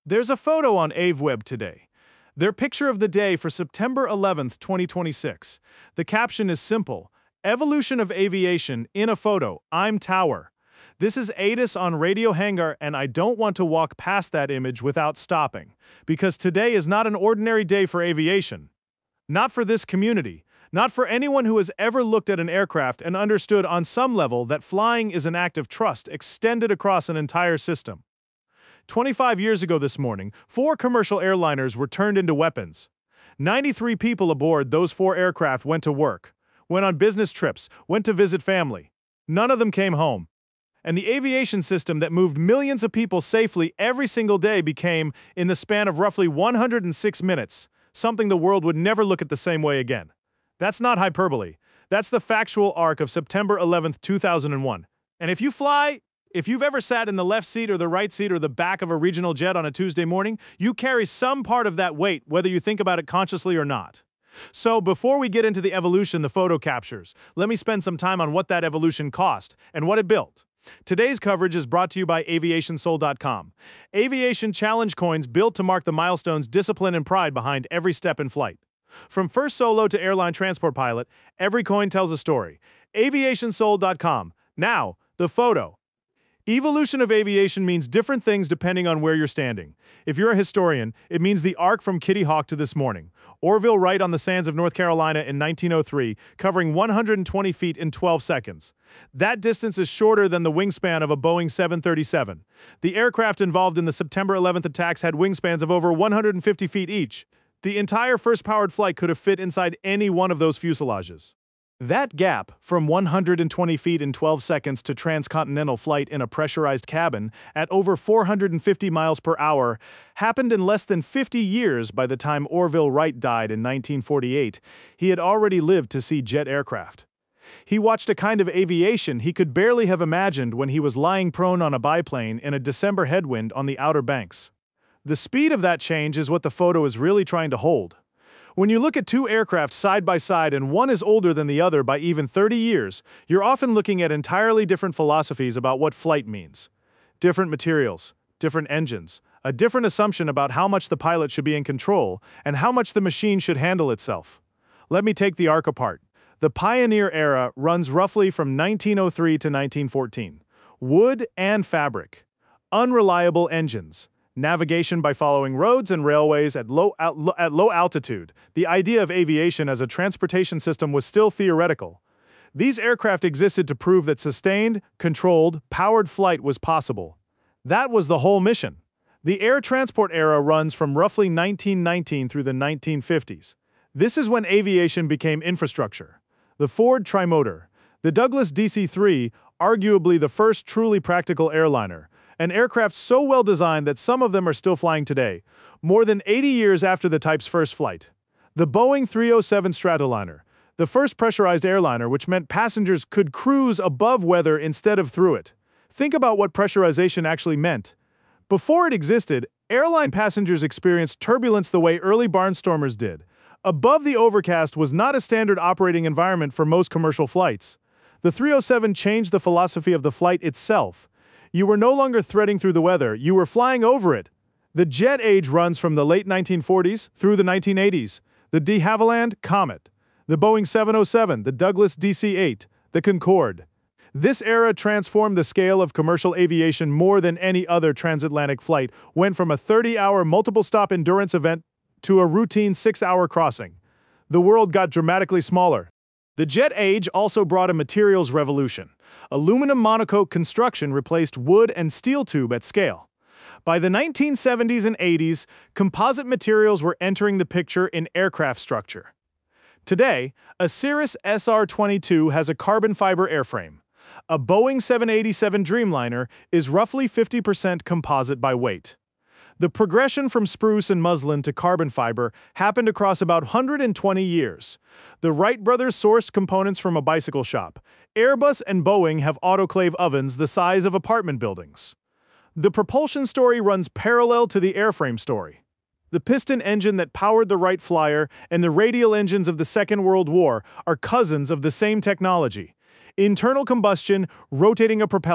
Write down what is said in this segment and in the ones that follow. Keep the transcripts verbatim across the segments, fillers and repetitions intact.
There's a photo on AveWeb today. Their picture of the day for September eleventh, twenty twenty-six. The caption is simple: Evolution of Aviation in a Photo, I'm Tower. This is Atis on Radio Hangar, and I don't want to walk past that image without stopping, because today is not an ordinary day for aviation. Not for this community, not for anyone who has ever looked at an aircraft and understood on some level that flying is an act of trust extended across an entire system. twenty-five years ago this morning, four commercial airliners were turned into weapons. ninety-three people aboard those four aircraft went to work, went on business trips, went to visit family. None of them came home. And the aviation system that moved millions of people safely every single day became, in the span of roughly one hundred six minutes, something the world would never look at the same way again. That's not hyperbole. That's the factual arc of September eleventh, two thousand one. And if you fly, if you've ever sat in the left seat or the right seat or the back of a regional jet on a Tuesday morning, you carry some part of that weight, whether you think about it consciously or not. So before we get into the evolution the photo captures, let me spend some time on what that evolution cost and what it built. Today's coverage is brought to you by aviation soul dot com. Aviation challenge coins built to mark the milestones, discipline, and pride behind every step in flight. From first solo to airline transport pilot, every coin tells a story. aviation soul dot com. Now, the photo. Evolution of aviation means different things depending on where you're standing. If you're a historian, it means the arc from Kitty Hawk to this morning. Orville Wright on the sands of North Carolina in nineteen oh three, covering one hundred twenty feet in twelve seconds. That distance is shorter than the wingspan of a Boeing seven thirty-seven. The aircraft involved in the September eleventh attacks had wingspans of over one hundred fifty feet each. The entire first powered flight could have fit inside any one of those fuselages. That gap, from one hundred twenty feet in twelve seconds to transcontinental flight in a pressurized cabin at over four hundred fifty miles per hour, happened in less than fifty years. By the time Orville Wright died in nineteen forty-eight, he had already lived to see jet aircraft. He watched a kind of aviation he could barely have imagined when he was lying prone on a biplane in a December headwind on the Outer Banks. The speed of that change is what the photo is really trying to hold. When you look at two aircraft side by side and one is older than the other by even thirty years, you're often looking at entirely different philosophies about what flight means. Different materials, different engines, a different assumption about how much the pilot should be in control and how much the machine should handle itself. Let me take the arc apart. The Pioneer era runs roughly from nineteen oh three to nineteen fourteen. Wood and fabric. Unreliable engines. Navigation by following roads and railways at low, at low altitude. The idea of aviation as a transportation system was still theoretical. These aircraft existed to prove that sustained, controlled, powered flight was possible. That was the whole mission. The air transport era runs from roughly nineteen nineteen through the nineteen fifties. This is when aviation became infrastructure. The Ford Trimotor, the Douglas D C three, arguably the first truly practical airliner, an aircraft so well designed that some of them are still flying today, more than eighty years after the type's first flight. The Boeing three oh seven Stratoliner, the first pressurized airliner, which meant passengers could cruise above weather instead of through it. Think about what pressurization actually meant. Before it existed, airline passengers experienced turbulence the way early barnstormers did. Above the overcast was not a standard operating environment for most commercial flights. The three oh seven changed the philosophy of the flight itself. You were no longer threading through the weather, you were flying over it. The jet age runs from the late nineteen forties through the nineteen eighties. The de Havilland Comet, the Boeing seven oh seven, the Douglas D C eight, the Concorde. This era transformed the scale of commercial aviation more than any other transatlantic flight, went from a thirty-hour multiple-stop endurance event to a routine six-hour crossing. The world got dramatically smaller. The jet age also brought a materials revolution. Aluminum monocoque construction replaced wood and steel tube at scale. By the nineteen seventies and eighties, composite materials were entering the picture in aircraft structure. Today, a Cirrus S R twenty-two has a carbon fiber airframe. A Boeing seven eighty-seven Dreamliner is roughly fifty percent composite by weight. The progression from spruce and muslin to carbon fiber happened across about one hundred twenty years. The Wright brothers sourced components from a bicycle shop. Airbus and Boeing have autoclave ovens the size of apartment buildings. The propulsion story runs parallel to the airframe story. The piston engine that powered the Wright Flyer and the radial engines of the Second World War are cousins of the same technology. Internal combustion, rotating a propeller,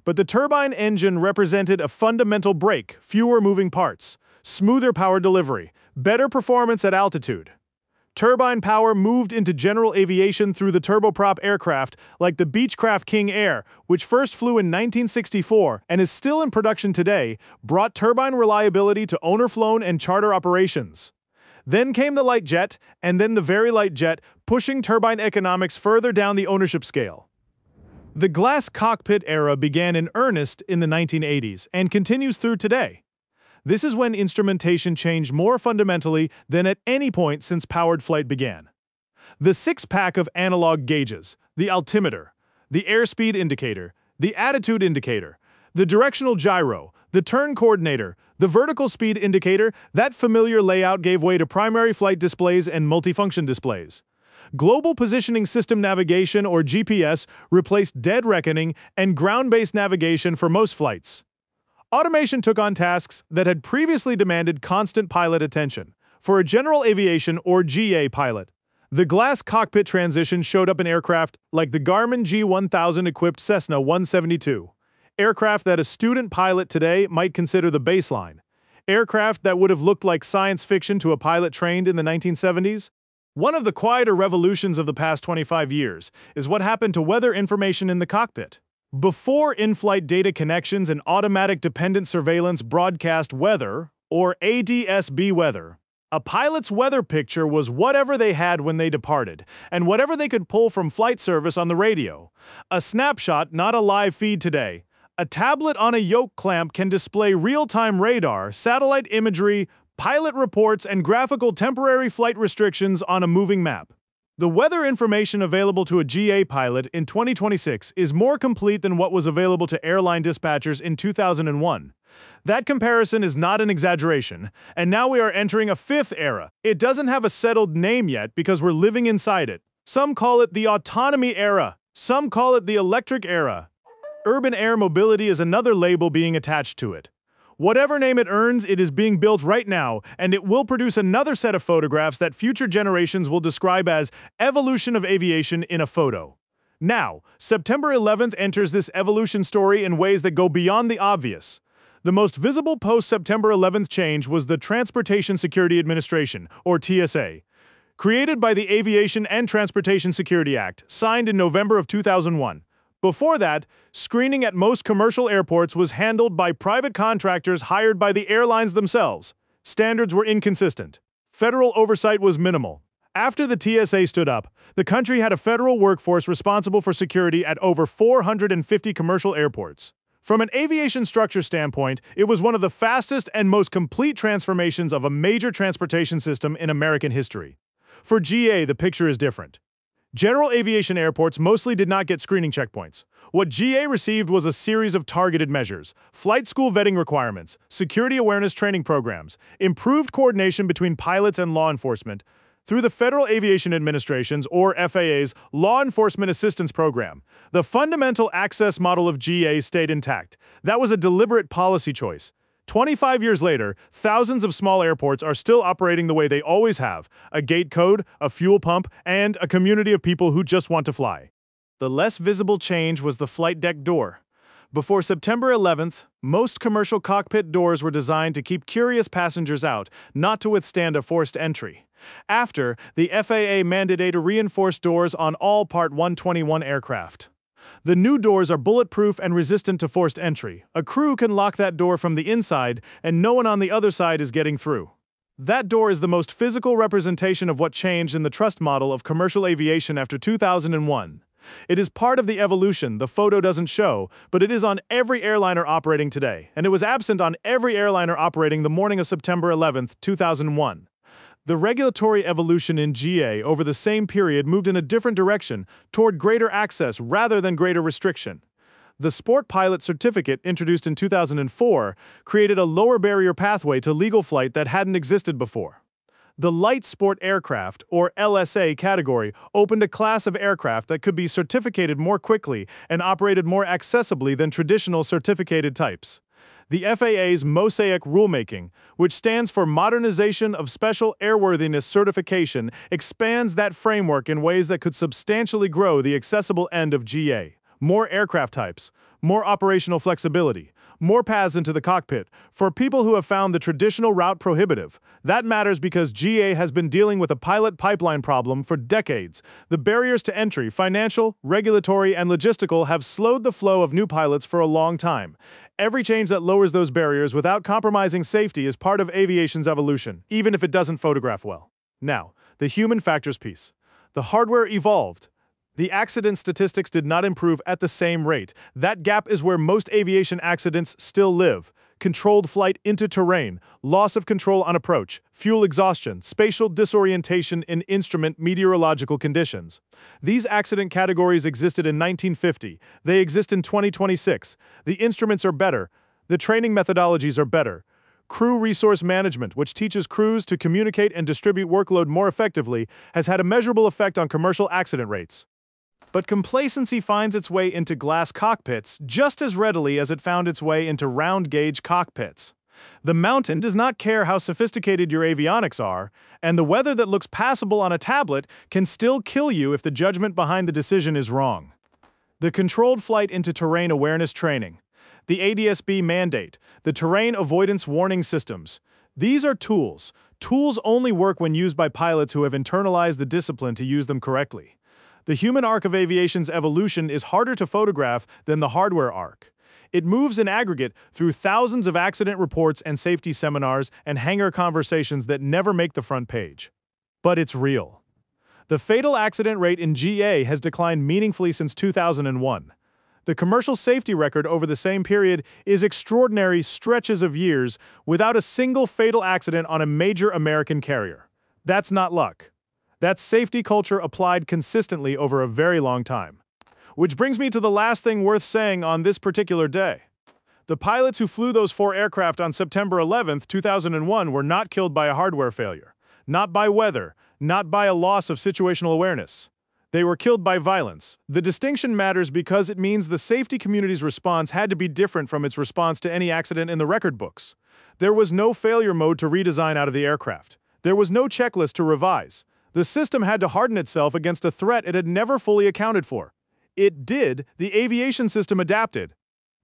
But the turbine engine represented a fundamental break: fewer moving parts, smoother power delivery, better performance at altitude. Turbine power moved into general aviation through the turboprop aircraft like the Beechcraft King Air, which first flew in nineteen sixty-four and is still in production today, brought turbine reliability to owner-flown and charter operations. Then came the light jet, and then the very light jet, pushing turbine economics further down the ownership scale. The glass cockpit era began in earnest in the nineteen eighties and continues through today. This is when instrumentation changed more fundamentally than at any point since powered flight began. The six-pack of analog gauges, the altimeter, the airspeed indicator, the attitude indicator, the directional gyro, the turn coordinator, the vertical speed indicator, that familiar layout gave way to primary flight displays and multifunction displays. Global Positioning System Navigation, or G P S, replaced dead reckoning and ground-based navigation for most flights. Automation took on tasks that had previously demanded constant pilot attention. For a general aviation, or G A pilot, the glass cockpit transition showed up in aircraft like the Garmin G one thousand equipped Cessna one seventy-two, aircraft that a student pilot today might consider the baseline, aircraft that would have looked like science fiction to a pilot trained in the nineteen seventies. One of the quieter revolutions of the past twenty-five years is what happened to weather information in the cockpit. Before in-flight data connections and automatic dependent surveillance broadcast weather, or A D S B weather, a pilot's weather picture was whatever they had when they departed, and whatever they could pull from flight service on the radio. A snapshot, not a live feed today. A tablet on a yoke clamp can display real-time radar, satellite imagery, pilot reports, and graphical temporary flight restrictions on a moving map. The weather information available to a G A pilot in twenty twenty-six is more complete than what was available to airline dispatchers in two thousand one. That comparison is not an exaggeration, and now we are entering a fifth era. It doesn't have a settled name yet because we're living inside it. Some call it the autonomy era. Some call it the electric era. Urban air mobility is another label being attached to it. Whatever name it earns, it is being built right now, and it will produce another set of photographs that future generations will describe as evolution of aviation in a photo. Now, September eleventh enters this evolution story in ways that go beyond the obvious. The most visible post-September eleventh change was the Transportation Security Administration, or T S A. Created by the Aviation and Transportation Security Act, signed in November of two thousand one. Before that, screening at most commercial airports was handled by private contractors hired by the airlines themselves. Standards were inconsistent. Federal oversight was minimal. After the T S A stood up, the country had a federal workforce responsible for security at over four hundred fifty commercial airports. From an aviation structure standpoint, it was one of the fastest and most complete transformations of a major transportation system in American history. For G A, the picture is different. General aviation airports mostly did not get screening checkpoints. What G A received was a series of targeted measures: flight school vetting requirements, security awareness training programs, improved coordination between pilots and law enforcement, through the Federal Aviation Administration's, or F A A's, Law Enforcement Assistance Program. The fundamental access model of G A stayed intact. That was a deliberate policy choice. twenty-five years later, thousands of small airports are still operating the way they always have: a gate code, a fuel pump, and a community of people who just want to fly. The less visible change was the flight deck door. Before September eleventh, most commercial cockpit doors were designed to keep curious passengers out, not to withstand a forced entry. After, the F A A mandated reinforced doors on all Part one twenty-one aircraft. The new doors are bulletproof and resistant to forced entry. A crew can lock that door from the inside, and no one on the other side is getting through. That door is the most physical representation of what changed in the trust model of commercial aviation after two thousand one. It is part of the evolution the photo doesn't show, but it is on every airliner operating today, and it was absent on every airliner operating the morning of September eleventh, two thousand one. The regulatory evolution in G A over the same period moved in a different direction, toward greater access rather than greater restriction. The Sport Pilot Certificate, introduced in two thousand four, created a lower barrier pathway to legal flight that hadn't existed before. The Light Sport Aircraft, or L S A category, opened a class of aircraft that could be certificated more quickly and operated more accessibly than traditional certificated types. The F A A's Mosaic rulemaking, which stands for Modernization of Special Airworthiness Certification, expands that framework in ways that could substantially grow the accessible end of G A. more aircraft types, more operational flexibility, more paths into the cockpit. For people who have found the traditional route prohibitive, that matters because G A has been dealing with a pilot pipeline problem for decades. The barriers to entry, financial, regulatory, and logistical, have slowed the flow of new pilots for a long time. Every change that lowers those barriers without compromising safety is part of aviation's evolution, even if it doesn't photograph well. Now, the human factors piece. The hardware evolved. The accident statistics did not improve at the same rate. That gap is where most aviation accidents still live. Controlled flight into terrain, loss of control on approach, fuel exhaustion, spatial disorientation in instrument meteorological conditions. These accident categories existed in nineteen fifty. They exist in twenty twenty-six. The instruments are better. The training methodologies are better. Crew resource management, which teaches crews to communicate and distribute workload more effectively, has had a measurable effect on commercial accident rates. But complacency finds its way into glass cockpits just as readily as it found its way into round-gauge cockpits. The mountain does not care how sophisticated your avionics are, and the weather that looks passable on a tablet can still kill you if the judgment behind the decision is wrong. The Controlled Flight into Terrain Awareness Training, the A D S B mandate, the Terrain Avoidance Warning Systems. These are tools. Tools only work when used by pilots who have internalized the discipline to use them correctly. The human arc of aviation's evolution is harder to photograph than the hardware arc. It moves in aggregate through thousands of accident reports and safety seminars and hangar conversations that never make the front page. But it's real. The fatal accident rate in G A has declined meaningfully since two thousand one. The commercial safety record over the same period is extraordinary stretches of years without a single fatal accident on a major American carrier. That's not luck. That's safety culture applied consistently over a very long time. Which brings me to the last thing worth saying on this particular day. The pilots who flew those four aircraft on September eleventh, two thousand one were not killed by a hardware failure, not by weather, not by a loss of situational awareness. They were killed by violence. The distinction matters because it means the safety community's response had to be different from its response to any accident in the record books. There was no failure mode to redesign out of the aircraft. There was no checklist to revise. The system had to harden itself against a threat it had never fully accounted for. It did, the aviation system adapted.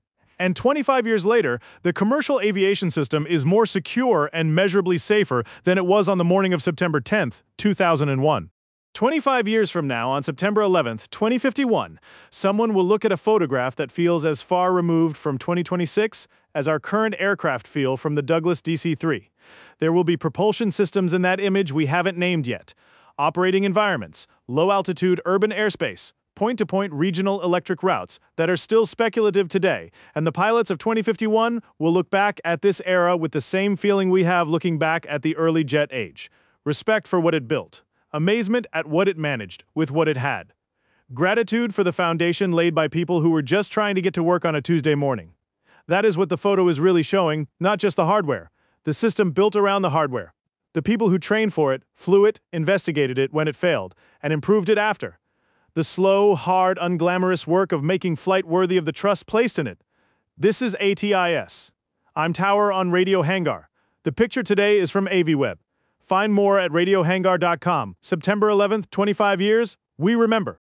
And twenty-five years later, the commercial aviation system is more secure and measurably safer than it was on the morning of September tenth, two thousand one. twenty-five years from now, on September eleventh, twenty fifty-one, someone will look at a photograph that feels as far removed from twenty twenty-six as our current aircraft feel from the Douglas D C three. There will be propulsion systems in that image we haven't named yet. Operating environments, low-altitude urban airspace, point-to-point regional electric routes that are still speculative today, and the pilots of twenty fifty-one will look back at this era with the same feeling we have looking back at the early jet age. Respect for what it built. Amazement at what it managed with what it had. Gratitude for the foundation laid by people who were just trying to get to work on a Tuesday morning. That is what the photo is really showing, not just the hardware. The system built around the hardware. The people who trained for it, flew it, investigated it when it failed, and improved it after. The slow, hard, unglamorous work of making flight worthy of the trust placed in it. This is A T I S. I'm Tower on Radio Hangar. The picture today is from AviWeb. Find more at radio hangar dot com. September eleventh, twenty-five years, we remember.